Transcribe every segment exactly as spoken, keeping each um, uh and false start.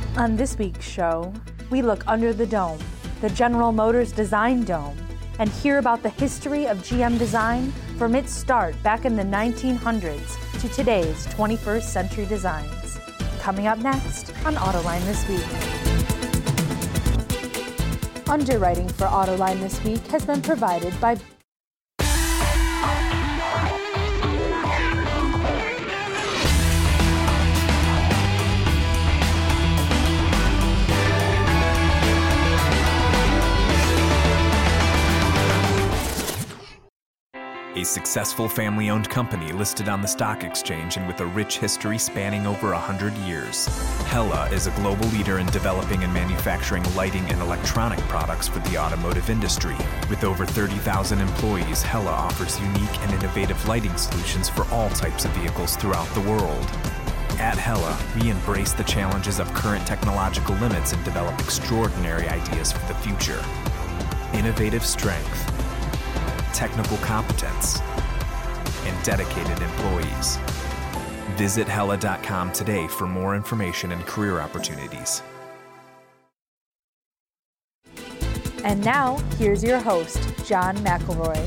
On this week's show, we look under the dome, the General Motors Design Dome, and hear about the history of G M design from its start back in the nineteen hundreds to today's twenty-first century designs. Coming up next on Autoline This Week. Underwriting for Autoline This Week has been provided by a successful family-owned company listed on the stock exchange and with a rich history spanning over one hundred years. Hella is a global leader in developing and manufacturing lighting and electronic products for the automotive industry. With over thirty thousand employees, Hella offers unique and innovative lighting solutions for all types of vehicles throughout the world. At Hella, we embrace the challenges of current technological limits and develop extraordinary ideas for the future. Innovative strength, technical competence, and dedicated employees. Visit Hella dot com today for more information and career opportunities. And now, here's your host, John McElroy.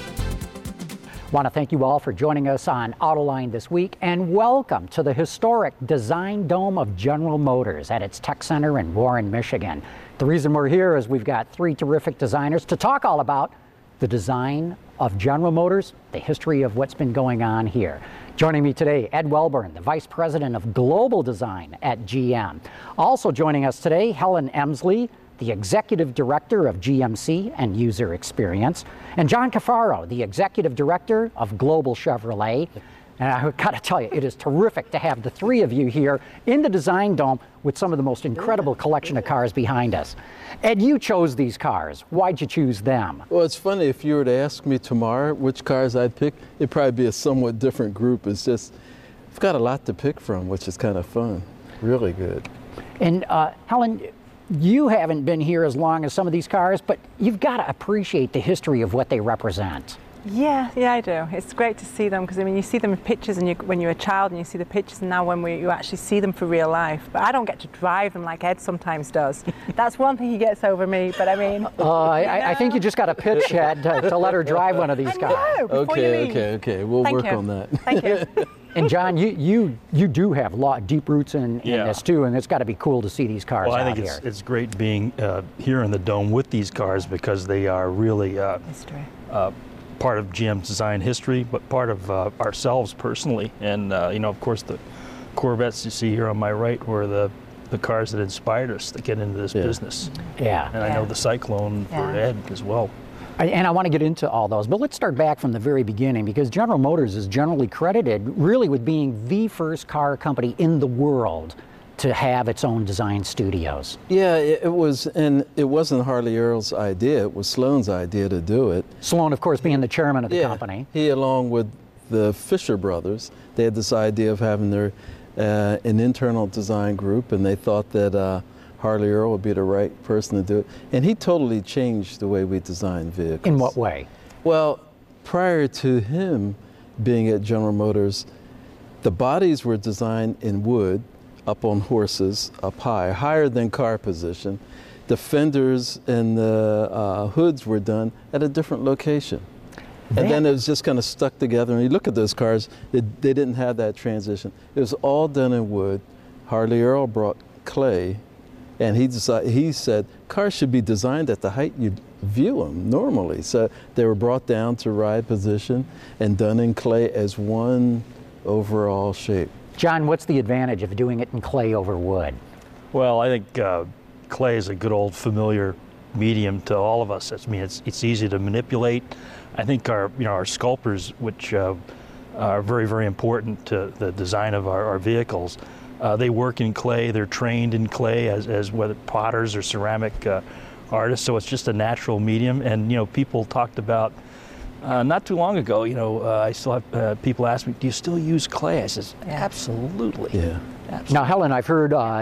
Want to thank you all for joining us on Autoline This Week, and welcome to the historic Design Dome of General Motors at its tech center in Warren, Michigan. The reason we're here is we've got three terrific designers to talk all about the design of General Motors, the history of what's been going on here. Joining me today, Ed Welburn, the Vice President of Global Design at G M. Also joining us today, Helen Emsley, the Executive Director of G M C and User Experience, and John Cafaro, the Executive Director of Global Chevrolet. And I've got to tell you, it is terrific to have the three of you here in the Design Dome with some of the most incredible collection of cars behind us. Ed, you chose these cars. Why'd you choose them? Well, it's funny, if you were to ask me tomorrow which cars I'd pick, it'd probably be a somewhat different group. It's just, I've got a lot to pick from, which is kind of fun. Really good. And uh, Helen, you haven't been here as long as some of these cars, but you've got to appreciate the history of what they represent. Yeah, yeah, I do. It's great to see them because I mean, you see them in pictures, and you, when you're a child, and you see the pictures, and now when we, you actually see them for real life. But I don't get to drive them like Ed sometimes does. That's one thing he gets over me. But I mean, uh, I, I think you just got to pitch Ed to, to let her drive one of these I cars. know, before okay, you leave. okay, okay. We'll Thank work you. on that. Thank you. And John, you you you do have a lot deep roots in, in Yeah. this too, and it's got to be cool to see these cars Well, I out think it's, here. it's great being uh, here in the Dome with these cars because they are really uh, History. uh, part of G M's design history, but part of uh, ourselves personally. And uh, you know, of course, the Corvettes you see here on my right were the the cars that inspired us to get into this Yeah. business. Yeah. And I know the Cyclone for Yeah. Ed as well. I- And I want to get into all those, but let's start back from the very beginning because General Motors is generally credited really with being the first car company in the world to have its own design studios. Yeah, it, it was, and it wasn't Harley Earl's idea. It was Sloan's idea to do it. Sloan, of course, being the chairman of the yeah, company. He, along with the Fisher brothers, they had this idea of having their uh, an internal design group, and they thought that uh, Harley Earl would be the right person to do it. And he totally changed the way we design vehicles. In what way? Well, prior to him being at General Motors, the bodies were designed in wood, up on horses, up high, higher than car position. The fenders and the uh, hoods were done at a different location. That- And then it was just kind of stuck together. And you look at those cars, it, they didn't have that transition. It was all done in wood. Harley Earl brought clay, and he decided, he said cars should be designed at the height you view them normally. So they were brought down to ride position and done in clay as one overall shape. John, what's the advantage of doing it in clay over wood? Well, I think uh, clay is a good old familiar medium to all of us. I mean, it's it's easy to manipulate. I think our you know our sculptors, which uh, are very very important to the design of our, our vehicles, uh, they work in clay. They're trained in clay as as whether potters or ceramic uh, artists. So it's just a natural medium. And you know, people talked about. Uh, not too long ago, you know, uh, I still have uh, people ask me, do you still use clay? I says, absolutely. Yeah. absolutely. Now, Helen, I've heard uh,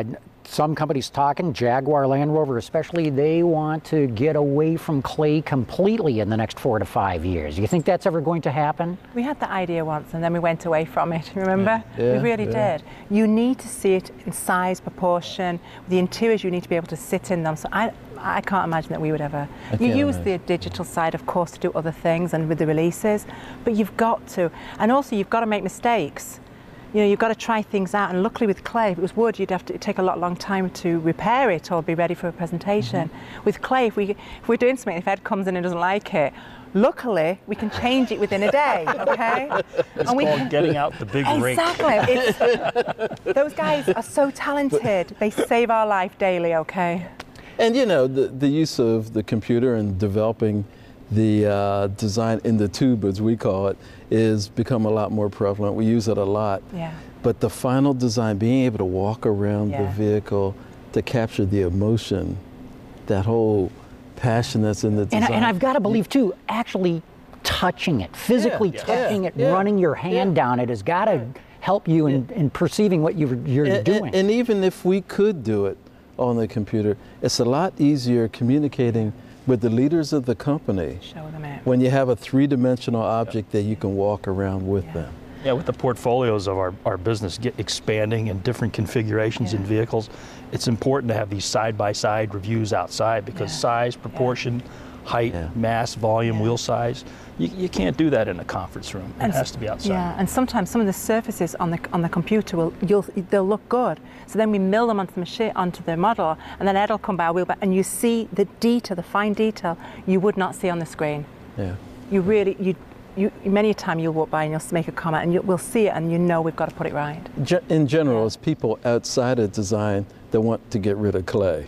some companies talking, Jaguar, Land Rover especially, they want to get away from clay completely in the next four to five years. Do you think that's ever going to happen? We had that idea once and then we went away from it, remember? Yeah, we really yeah. did. You need to see it in size, proportion. The interiors, you need to be able to sit in them. So I, I can't imagine that we would ever. I You can't use imagine. the digital side, of course, to do other things and with the releases, but you've got to. And also you've got to make mistakes. You know, you've got to try things out, and luckily with clay, if it was wood, you'd have to it'd take a lot long time to repair it or be ready for a presentation. Mm-hmm. With clay, if, we, if we're doing something, if Ed comes in and doesn't like it, luckily we can change it within a day, okay? It's and we called getting out the big rake. Exactly. It's, those guys are so talented. They save our life daily, okay? And you know, the, the use of the computer and developing the uh, design in the tube, as we call it, is become a lot more prevalent. We use it a lot. Yeah. But the final design, being able to walk around Yeah. the vehicle to capture the emotion, that whole passion that's in the design. And, I- and I've got to believe too, actually touching it, physically Yeah, touching yeah, it, yeah, running your hand yeah. down it has got to help you in, in perceiving what you're, you're and, doing. And, and even if we could do it on the computer, it's a lot easier communicating with the leaders of the company Show them it. when you have a three-dimensional object that you can walk around with Yeah. them. Yeah, with the portfolios of our, our business get expanding and different configurations in Yeah. vehicles, it's important to have these side-by-side reviews outside because Yeah. size, proportion, height, Yeah. mass, volume, Yeah. wheel size, you, you can't do that in a conference room. It And has s- to be outside. Yeah, and sometimes some of the surfaces on the on the computer will you'll they'll look good. So then we mill them onto the machine onto the model, and then Ed will come by, we'll back, and you see the detail, the fine detail you would not see on the screen. Yeah. You really you. You, many a time you'll walk by and you'll make a comment and you, we'll see it and you know we've got to put it right. Ge- In general, it's people outside of design that want to get rid of clay.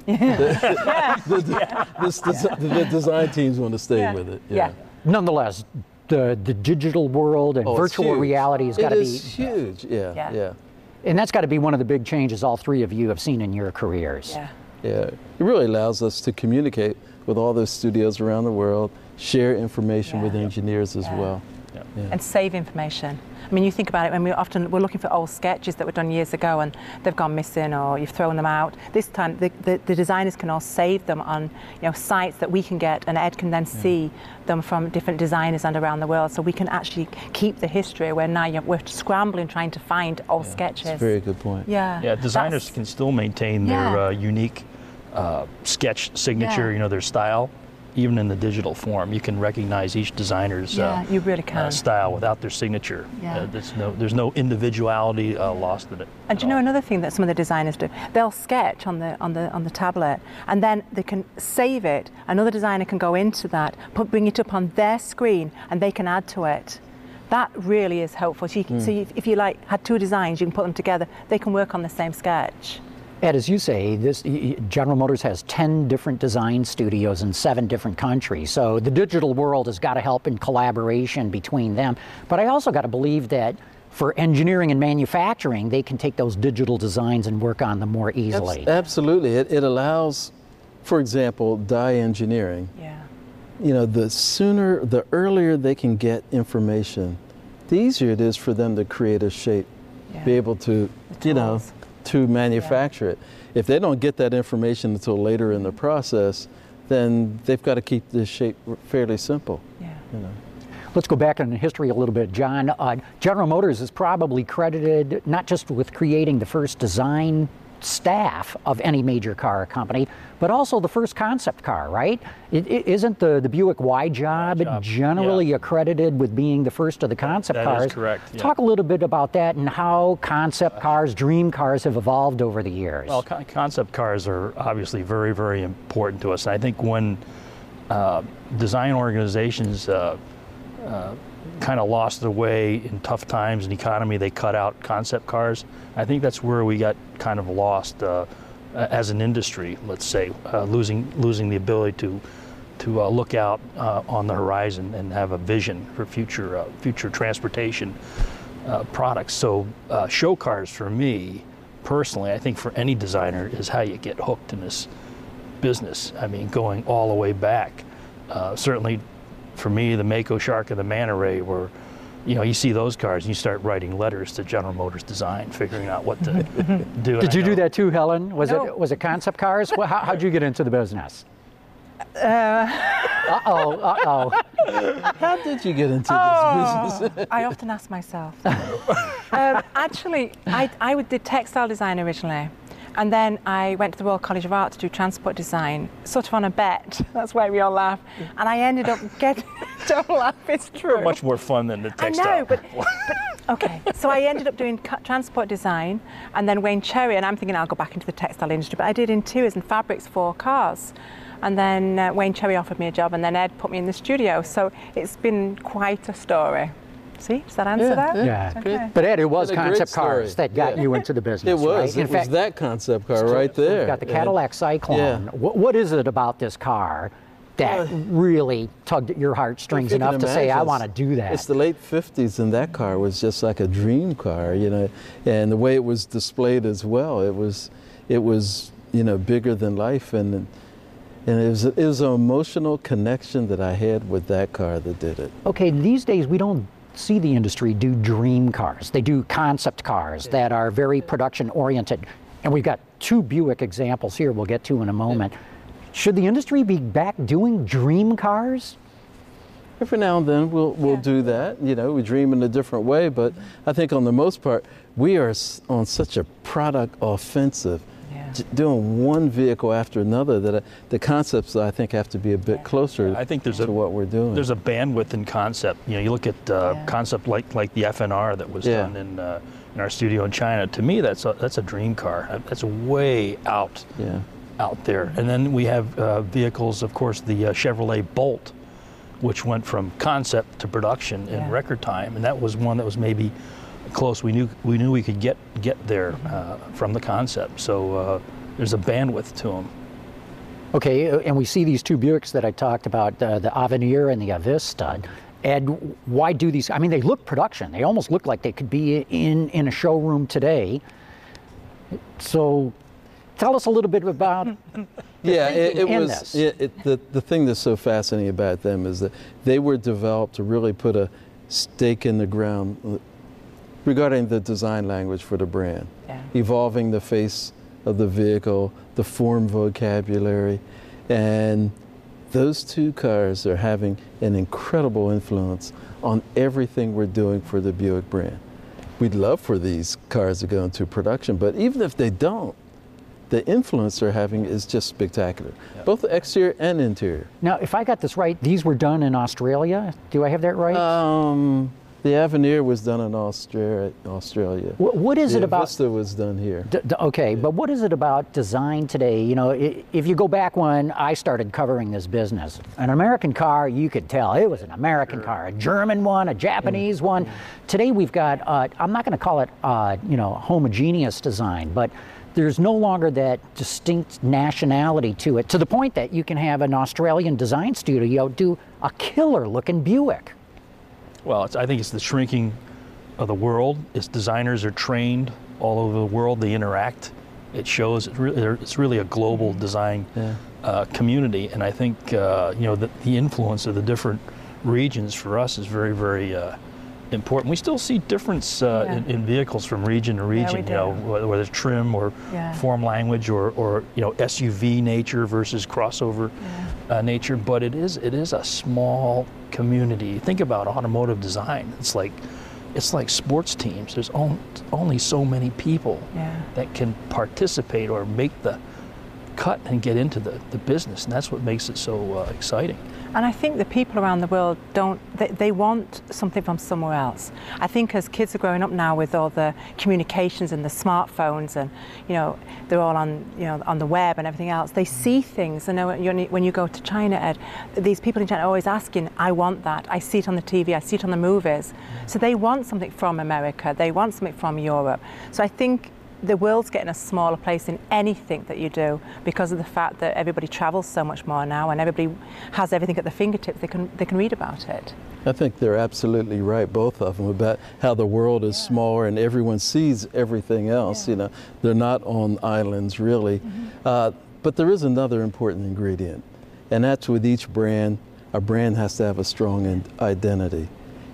the, the, this desi- the design teams want to stay Yeah. with it. Yeah. Nonetheless, the, the digital world and Oh, it's virtual huge. reality has got It to is be, huge. Yeah, Yeah. yeah, and that's got to be one of the big changes all three of you have seen in your careers. Yeah. yeah. It really allows us to communicate with all those studios around the world, share information Yeah. with engineers as Yeah. well. Yeah. Yeah. And save information. I mean, you think about it when we often we're looking for old sketches that were done years ago and they've gone missing or you've thrown them out. This time, the, the, the designers can all save them on you know sites that we can get, and Ed can then see them from different designers and around the world. So we can actually keep the history. Where now you're, we're scrambling trying to find old sketches. That's a very good point. Yeah. Yeah, designers That's- can still maintain Yeah. their uh, unique uh, sketch signature, Yeah. you know, their style, even in the digital form. You can recognize each designer's Yeah, uh, you really uh, can. style without their signature. Yeah. Uh, there's no there's no individuality uh, lost in it. And at do you know all. another thing that some of the designers do? They'll sketch on the on the on the tablet, and then they can save it. Another designer can go into that, put, bring it up on their screen, and they can add to it. That really is helpful. So, you can, so you, if you like had two designs, you can put them together. They can work on the same sketch. Ed, as you say, this y- y- General Motors has ten different design studios in seven different countries. So the digital world has got to help in collaboration between them. But I also got to believe that for engineering and manufacturing, they can take those digital designs and work on them more Abs- easily. Absolutely. It, it allows, for example, die engineering. Yeah. You know, the sooner, the earlier they can get information, the easier it is for them to create a shape, Yeah. be able to, you know, tools. to manufacture it. If they don't get that information until later in the process, then they've got to keep this shape fairly simple. Yeah. You know. Let's go back in history a little bit, John. Uh, General Motors is probably credited not just with creating the first design staff of any major car company, but also the first concept car, right? It, it, isn't the, the Buick Y-Job Y-Job, generally yeah. accredited with being the first of the concept That cars? is correct, yeah. Talk a little bit about that and how concept cars, dream cars have evolved over the years. Well, con- concept cars are obviously very, very important to us. I think when uh, design organizations uh, uh, kind of lost their way in tough times in the economy, they cut out concept cars. I think that's where we got kind of lost uh, as an industry, let's say, uh, losing losing the ability to to uh, look out uh, on the horizon and have a vision for future uh, future transportation uh, products. So uh, show cars for me, personally, I think for any designer is how you get hooked in this business. I mean, going all the way back. Uh, certainly for me, the Mako Shark and the Manta Ray were you know, you see those cars and you start writing letters to General Motors Design, figuring out what to do. Did you do that too, Helen? Was No. it was it concept cars? Well, how, how'd you get into the business? Uh, Uh-oh, uh-oh. How did you get into oh, this business? I often ask myself. um, actually, I, I did textile design originally. And then I went to the Royal College of Art to do transport design, sort of on a bet. That's why we all laugh. And I ended up getting, don't laugh, it's true. Much more fun than the I textile. know, but, but okay. So I ended up doing cu- transport design, and then Wayne Cherry, and I'm thinking I'll go back into the textile industry, but I did interiors and fabrics for cars. And then uh, Wayne Cherry offered me a job, and then Ed put me in the studio. So it's been quite a story. See, does that answer Yeah, that? Yeah. Okay. But Ed, it was What a great concept story. cars that got Yeah. you into the business, It was. right? It In was fact, that concept car right there. You've got the And- Cadillac Cyclone. Yeah. What, what is it about this car that Uh, really tugged at your heartstrings If you enough can to say, I imagine, want to do that? It's the late fifties, and that car was just like a dream car, you know. And the way it was displayed as well, it was, it was, you know, bigger than life, and and it was it was an emotional connection that I had with that car that did it. Okay, these days we don't see the industry do dream cars. They do concept cars that are very production oriented. And we've got two Buick examples here we'll get to in a moment. Should the industry be back doing dream cars? Every now and then we'll we'll Yeah. do that. You know, we dream in a different way, but I think on the most part we are s- on such a product offensive, Yeah. j- doing one vehicle after another that I, the concepts I think have to be a bit closer. I think there's to a- what we're doing. There's a bandwidth in concept. You know, you look at uh, Yeah. concept like like the F N R that was Yeah. done in uh, in our studio in China. To me, that's a, that's a dream car. That's way out yeah. out there. And then we have uh, vehicles, of course, the uh, Chevrolet Bolt, which went from concept to production in Yeah. record time, and that was one that was maybe close. We knew we knew we could get get there uh, from the concept. So uh, there's a bandwidth to them. Okay, uh, and we see these two Buicks that I talked about, uh, the Avenir and the Avista. Ed, why do these? I mean, they look production. They almost look like they could be in, in a showroom today. So tell us a little bit about Yeah, it, it in was this. it, it, the the thing that's so fascinating about them is that they were developed to really put a stake in the ground regarding the design language for the brand, Yeah. evolving the face of the vehicle, the form vocabulary, and those two cars are having an incredible influence on everything we're doing for the Buick brand. We'd love for these cars to go into production, but even if they don't, the influence they're having is just spectacular, both exterior and interior. Now, if I got this right, these were done in Australia. Do I have that right? Um, the Avenir was done in Australia. Australia. Wh- what is the it about? Vista was done here. D- d- okay, but what is it about design today? You know, i- if you go back when I started covering this business, an American car, you could tell it was an American car, a German one, a Japanese one. Today we've got, uh, I'm not going to call it, uh, you know, homogeneous design, but there's no longer that distinct nationality to it, to the point that you can have an Australian design studio do a killer-looking Buick. Well, it's, I think it's the shrinking of the world. Its designers are trained all over the world. They interact. It shows. It really, it's really a global design Yeah. uh, community, and I think uh, you know the, the influence of the different regions for us is very, very uh, important. We still see difference uh, Yeah. in, in vehicles from region to region. we you know, do. whether, whether it's trim or Yeah. form language or, or you know S U V nature versus crossover uh, nature. But it is it is a small community. Think about automotive design. It's like it's like sports teams. There's on, only so many people Yeah. that can participate or make the cut and get into the, the business, and that's what makes it so uh, exciting. And I think the people around the world don't, they, they want something from somewhere else. I think as kids are growing up now with all the communications and the smartphones and, you know, they're all on, you know, on the web and everything else, they see things. I know when you- when you go to China, Ed, these people in China are always asking, I want that. I see it on the T V, I see it on the movies. So they want something from America, they want something from Europe. So I think the world's getting a smaller place in anything that you do because of the fact that everybody travels so much more now and everybody has everything at their fingertips. They can they can read about it. I think they're absolutely right, both of them, about how the world is smaller and everyone sees everything else. Yeah. You know, they're not on islands really. Mm-hmm. Uh, but there is another important ingredient, and that's with each brand. A brand has to have a strong in- identity.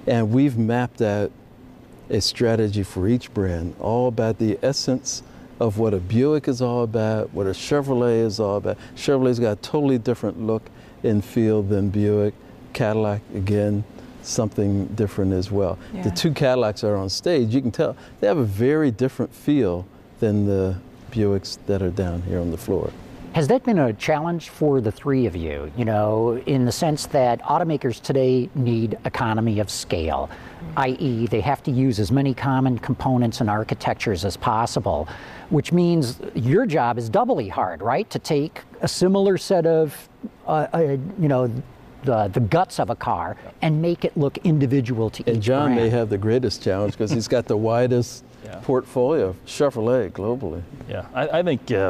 And we've mapped out a strategy for each brand, all about the essence of what a Buick is all about, what a Chevrolet is all about. Chevrolet's got a totally different look and feel than Buick. Cadillac, again, something different as well. Yeah. The two Cadillacs are on stage. You can tell they have a very different feel than the Buicks that are down here on the floor. Has that been a challenge for the three of you, you know, in the sense that automakers today need economy of scale, that is they have to use as many common components and architectures as possible, which means your job is doubly hard, right? To take a similar set of, uh, uh, you know, the, the guts of a car and make it look individual to and each John brand. may have the greatest challenge because he's got the widest yeah. portfolio of Chevrolet globally. Yeah, I, I think uh,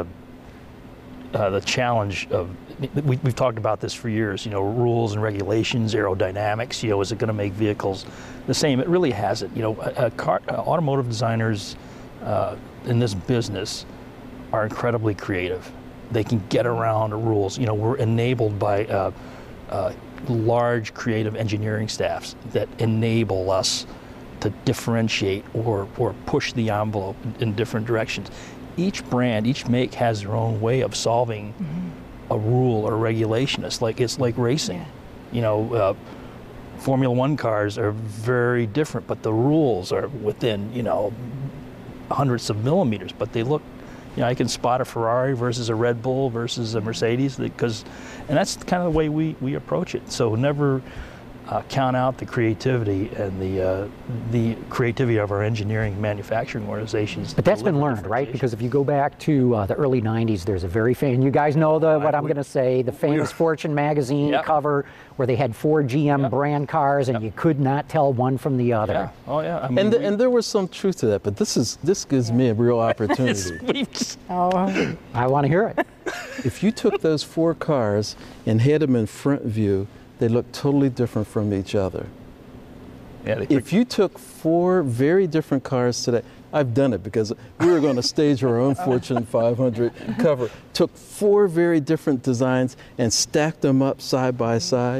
Uh, the challenge of, we, we've talked about this for years, you know, rules and regulations, aerodynamics, you know, is it going to make vehicles the same? It really hasn't. You know, a, a car, uh, automotive designers uh, in this business are incredibly creative. They can get around the rules. You know, we're enabled by uh, uh, large creative engineering staffs that enable us to differentiate or, or push the envelope in, in different directions. Each brand, each make has their own way of solving mm-hmm. a rule or regulation. It's like it's like racing. Yeah. You know, uh, Formula One cars are very different, but the rules are within, you know, hundreds of millimeters. But they look, you know, I can spot a Ferrari versus a Red Bull versus a Mercedes because, and that's kind of the way we we approach it. So never uh, count out the creativity and the uh, the creativity of our engineering manufacturing organizations. But that's been learned, right? Because if you go back to uh, the early nineties, there's a very famous, you guys know the what I'm going to say, the famous Fortune magazine yep. cover where they had four G M yep. brand cars and yep. you could not tell one from the other. Yeah. Oh yeah. I mean, and the, we, and there was some truth to that, but this is this gives me a real opportunity. oh, I want to hear it. If you took those four cars and had them in front view, they look totally different from each other. Yeah, if you took four very different cars today, I've done it because we were going to stage our own Fortune five hundred cover, took four very different designs and stacked them up side by side,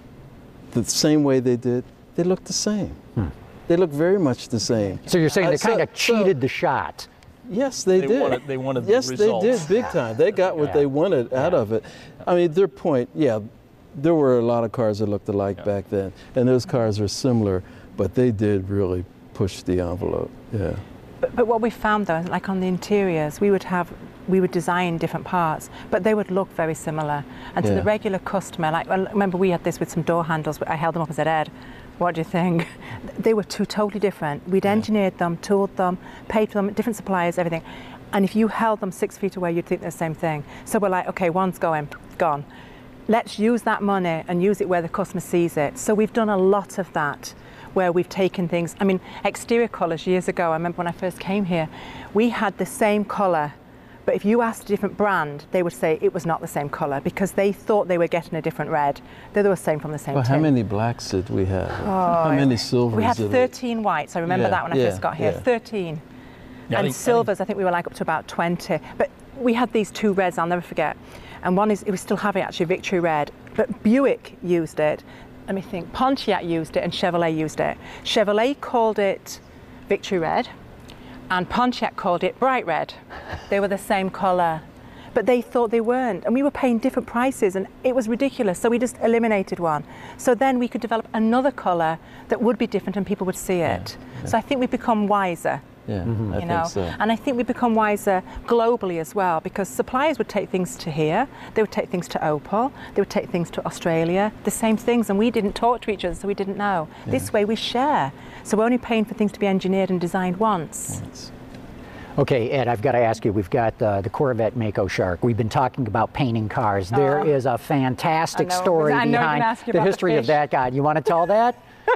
the same way they did, they look the same. Hmm. They look very much the same. So you're saying uh, they kind of so, cheated so, the shot. Yes, they, they did. Wanted, they wanted yes, the results. They did, big time. They got what yeah. they wanted out yeah. of it. I mean, their point, yeah, there were a lot of cars that looked alike yeah. back then, and those cars are similar, but they did really push the envelope, yeah. But, but what we found though, like on the interiors, we would have, we would design different parts, but they would look very similar. And to yeah. the regular customer, like, well, remember we had this with some door handles, I held them up and said, Ed, what do you think? They were two totally different. We'd yeah. engineered them, tooled them, paid for them, different suppliers, everything. And if you held them six feet away, you'd think they're the same thing. So we're like, okay, one's going, gone. Let's use that money and use it where the customer sees it. So we've done a lot of that, where we've taken things, I mean, exterior colours years ago, I remember when I first came here, we had the same colour, but if you asked a different brand, they would say it was not the same colour because they thought they were getting a different red. They were the same from the same well, tin. how many blacks did we have? Oh, how many silvers? We had did thirteen whites, I remember yeah, that when I yeah, first got here, yeah. thirteen. Yeah, and I think, silvers, I think, I think we were like up to about twenty. But we had these two reds, I'll never forget. And one is, we still have it actually, Victory Red. But Buick used it, let me think, Pontiac used it and Chevrolet used it. Chevrolet called it Victory Red and Pontiac called it Bright Red. They were the same colour, but they thought they weren't. And we were paying different prices and it was ridiculous. So we just eliminated one. So then we could develop another colour that would be different and people would see it. Yeah, yeah. So I think we've become wiser. Yeah, mm-hmm. I you know, think so. And I think we become wiser globally as well because suppliers would take things to here, they would take things to Opel, they would take things to Australia, the same things, and we didn't talk to each other, so we didn't know. Yeah. This way we share, so we're only paying for things to be engineered and designed once. Once. Okay, Ed, I've got to ask you, we've got uh, the Corvette Mako Shark. We've been talking about painting cars. There oh. is a fantastic story I know behind ask you the about history the of that guy. You want to tell that?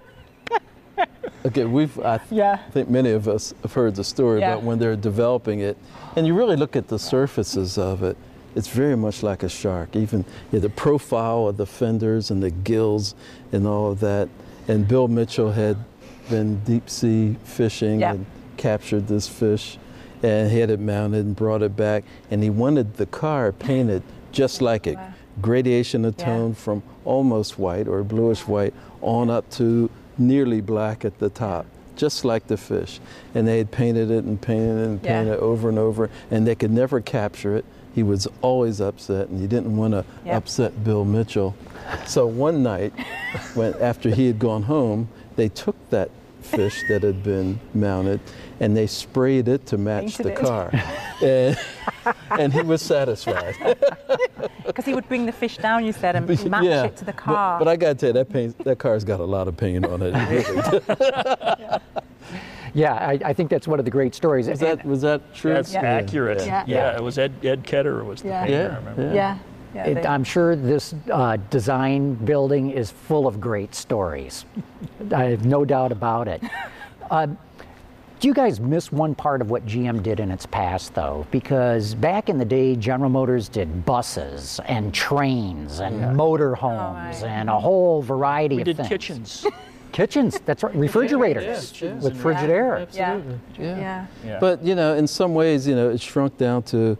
Okay, we've, I th- yeah. think many of us have heard the story yeah. about when they're developing it, and you really look at the surfaces of it, it's very much like a shark, even yeah, the profile of the fenders and the gills and all of that. And Bill Mitchell had been deep sea fishing yeah. and captured this fish and had it mounted and brought it back, and he wanted the car painted just like it, wow. gradation of tone yeah. from almost white or bluish white on up to nearly black at the top, just like the fish. And they had painted it and painted it and Yeah. painted it over and over, and they could never capture it. He was always upset, and he didn't want to Yep. upset Bill Mitchell. So one night, when after he had gone home, they took that fish that had been mounted and they sprayed it to match Painted the it. car. and, and he was satisfied. Because he would bring the fish down, you said, and match Yeah, it to the but- car. But, I got to tell you, that, paint, that car's got a lot of paint on it. It really Yeah, I, I think that's one of the great stories. Was that, was that true? That's Yeah. accurate. Yeah. Yeah. Yeah. It was Ed Ed Ketter was the Yeah. painter, Yeah, I remember. yeah. yeah. yeah It, they- I'm sure this uh, design building is full of great stories. I have no doubt about it. Uh, do you guys miss one part of what G M did in its past, though? Because back in the day, General Motors did buses and trains and motorhomes right. and a whole variety We of did things. kitchens. Kitchens, that's right. Refrigerators Yeah, yeah. with Frigidaire. yeah. Yeah. yeah. Yeah. But, you know, in some ways, you know, it shrunk down to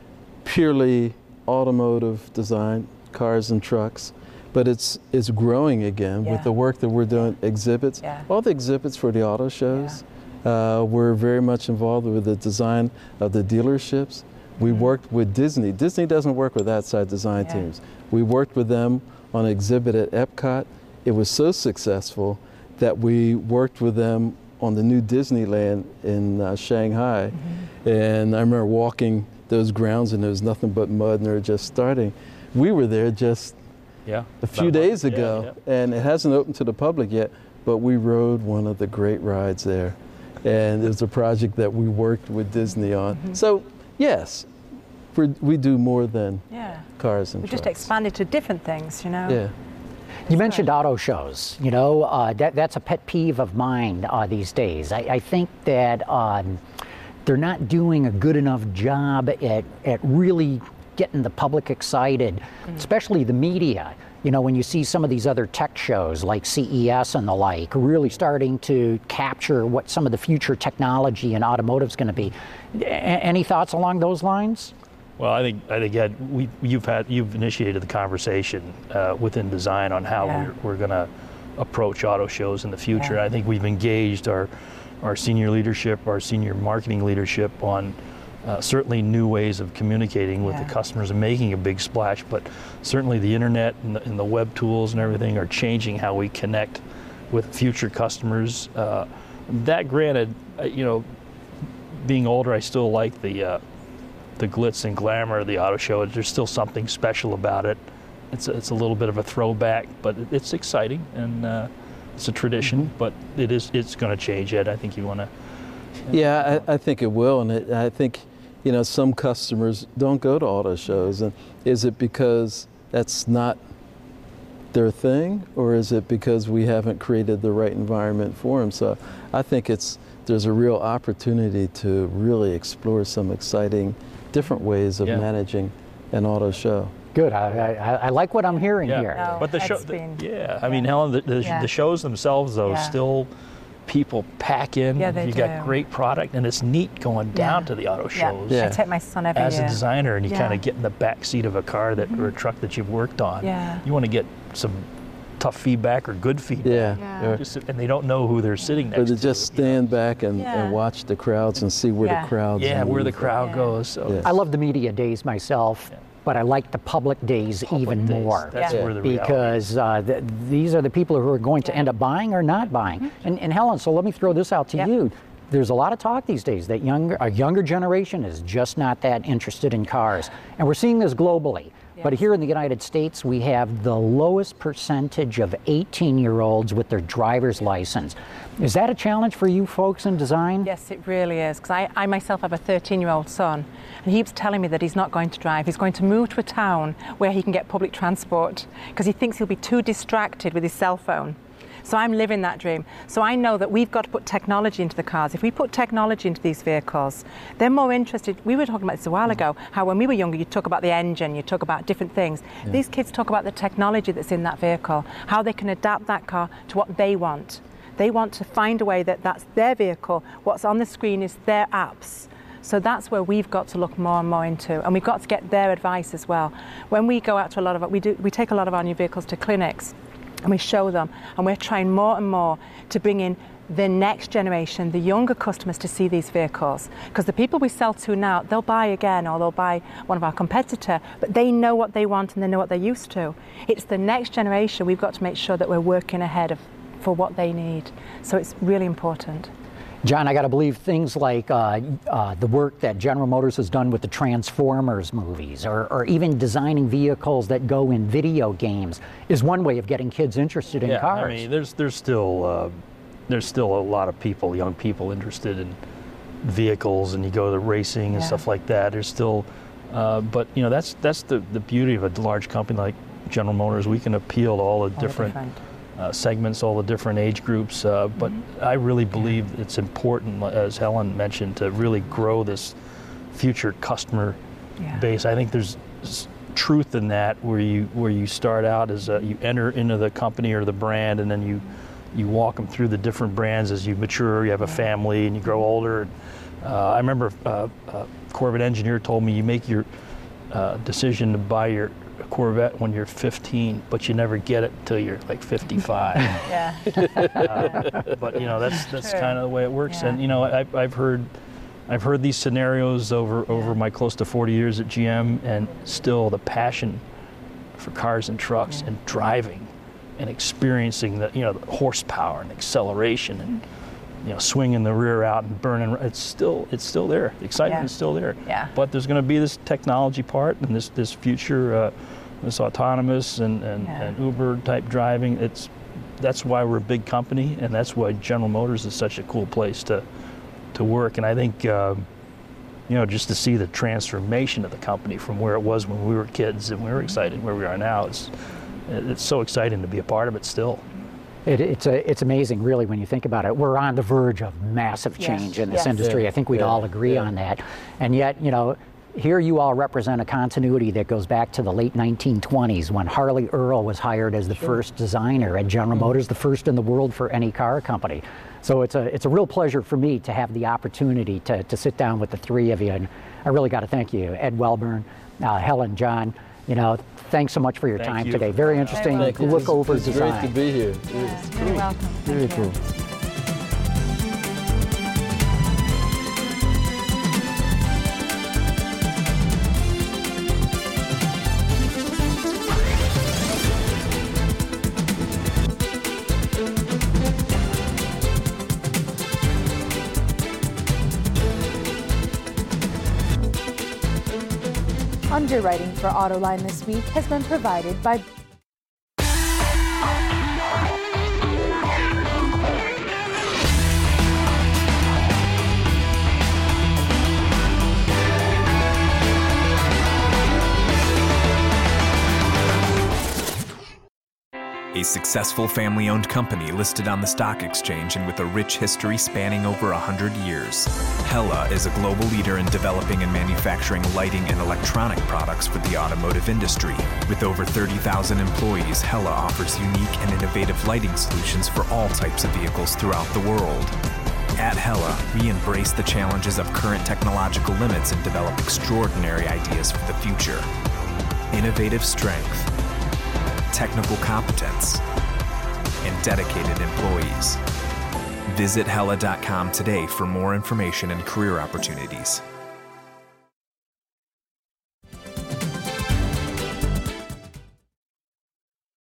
purely automotive design, cars and trucks. But it's it's growing again Yeah. with the work that we're doing, exhibits. Yeah. All the exhibits for the auto shows. Uh, we're very much involved with the design of the dealerships. We worked with Disney. Disney doesn't work with outside design Yeah. teams. We worked with them on an exhibit at Epcot. It was so successful that we worked with them on the new Disneyland in uh, Shanghai. And I remember walking those grounds and there was nothing but mud and they were just starting. We were there just Yeah. a few About- days yeah, ago, yeah. and it hasn't opened to the public yet, but we rode one of the great rides there. And it was a project that we worked with Disney on. So, yes, we're, we do more than Yeah. cars and We just trucks. expanded to different things, you know. Yeah. You mentioned auto shows. You know, uh, that, that's a pet peeve of mine uh, these days. I, I think that um, they're not doing a good enough job at, at really getting the public excited, especially the media. You know, when you see some of these other tech shows like C E S and the like, really starting to capture what some of the future technology in automotive is going to be. A- any thoughts along those lines? Well, I think I think Ed, we you've had you've initiated the conversation uh, within design on how Yeah. we're, we're going to approach auto shows in the future. Yeah. I think we've engaged our our senior leadership, our senior marketing leadership on uh, certainly new ways of communicating with Yeah. the customers and making a big splash. But certainly the internet and the, and the web tools and everything are changing how we connect with future customers. Uh, that granted, uh, you know, being older, I still like the uh, the glitz and glamour of the auto show. There's still something special about it. It's a, it's a little bit of a throwback, but it- it's exciting and uh, it's a tradition. But it is it's going to change, Ed. I think you want to. Yeah, I, I think it will, and it, I think, you know, some customers don't go to auto shows, and is it because that's not their thing, or is it because we haven't created the right environment for them? So I think it's there's a real opportunity to really explore some exciting, different ways of Yeah. managing an auto show. Good. I, I, I like what I'm hearing here. No. But the Ed's show, the- been- yeah. I mean, Helen, the, the, Yeah. the shows themselves, though, Yeah. still people pack in. Yeah, they you do. got great product, and it's neat going down Yeah. to the auto Yeah. shows. Yeah. I take my son every As year. a designer, and you Yeah. kind of get in the back seat of a car that or a truck that you've worked on. Yeah. You want to get some tough feedback or good feedback. Yeah, Yeah. or, Just, and they don't know who they're sitting next or to to. just you know. stand back and, Yeah. and watch the crowds and see where Yeah. the crowds Yeah, where the move. crowd Yeah. goes. So Yeah. I love the media days myself, Yeah. but I like the public days public even days, more. That's Yeah. where the reality is. Because uh, th- these are the people who are going to end up buying or not buying. And, and Helen, so let me throw this out to Yep. you. There's a lot of talk these days that younger, a younger generation is just not that interested in cars. And we're seeing this globally. But Yes. here in the United States, we have the lowest percentage of eighteen-year-olds with their driver's license. Is that a challenge for you folks in design? Yes, it really is. Because I, I myself have a thirteen-year-old son, and he keeps telling me that he's not going to drive. He's going to move to a town where he can get public transport because he thinks he'll be too distracted with his cell phone. So I'm living that dream. So I know that we've got to put technology into the cars. If we put technology into these vehicles, they're more interested. We were talking about this a while ago, how when we were younger, you talk about the engine, you talk about different things. These kids talk about the technology that's in that vehicle, how they can adapt that car to what they want. They want to find a way that that's their vehicle. What's on the screen is their apps. So that's where we've got to look more and more into, and we've got to get their advice as well. When we go out to a lot of, we do, we take a lot of our new vehicles to clinics. and we show them, and we're trying more and more to bring in the next generation, the younger customers, to see these vehicles. Because the people we sell to now, they'll buy again, or they'll buy one of our competitor, but they know what they want and they know what they're used to. It's the next generation we've got to make sure that we're working ahead of for what they need. So it's really important. John, I got to believe things like uh, uh, the work that General Motors has done with the Transformers movies, or, or even designing vehicles that go in video games, is one way of getting kids interested in yeah, cars. I mean, there's there's still uh, there's still a lot of people, young people, interested in vehicles, and you go to racing and Yeah. stuff like that. There's still, uh, but you know, that's that's the the beauty of a large company like General Motors. We can appeal to all the All different. different. Uh, segments, all the different age groups, uh, but Mm-hmm. I really believe it's important, as Helen mentioned, to really grow this future customer Yeah. base. I think there's s- truth in that, where you where you start out as a, you enter into the company or the brand, and then you you walk them through the different brands as you mature. You have a family and you grow older. Uh, I remember uh, a Corvette engineer told me, you make your uh, decision to buy your Corvette when you're fifteen, but you never get it until you're like fifty-five. Yeah. uh, but you know, that's that's True. kind of the way it works. Yeah. And you know, I've, I've heard I've heard these scenarios over over my close to forty years at G M, and still the passion for cars and trucks Yeah. and driving and experiencing the you know the horsepower and acceleration and you know swinging the rear out and burning. It's still it's still there. The excitement Yeah. is still there. Yeah. But there's going to be this technology part and this this future. Uh, this autonomous and, and, Yeah. and Uber type driving. It's that's why we're a big company, and that's why General Motors is such a cool place to to work. And I think uh, you know, just to see the transformation of the company from where it was when we were kids and we were excited where we are now, it's it's so exciting to be a part of it still. It, it's a, it's amazing, really, when you think about it. We're on the verge of massive Yes, change in this yes. industry. Yeah, I think we'd yeah, all agree yeah. on that. And yet, you know, here you all represent a continuity that goes back to the late nineteen twenties, when Harley Earl was hired as the first designer at General Motors, the first in the world for any car company. So it's a it's a real pleasure for me to have the opportunity to, to sit down with the three of you. And I really got to thank you, Ed Welburn, uh, Helen, John. You know, thanks so much for your Thank time you today. for Very coming. interesting Thank you. look It's- over it's design. great to be here. Yeah, you're welcome. Very Thank you. cool. Underwriting for Autoline this week has been provided by A successful family-owned company listed on the stock exchange and with a rich history spanning over one hundred years. Hella is a global leader in developing and manufacturing lighting and electronic products for the automotive industry. With over thirty thousand employees, Hella offers unique and innovative lighting solutions for all types of vehicles throughout the world. At Hella, we embrace the challenges of current technological limits and develop extraordinary ideas for the future. Innovative strength, technical competence, and dedicated employees. Visit Hella dot com today for more information and career opportunities.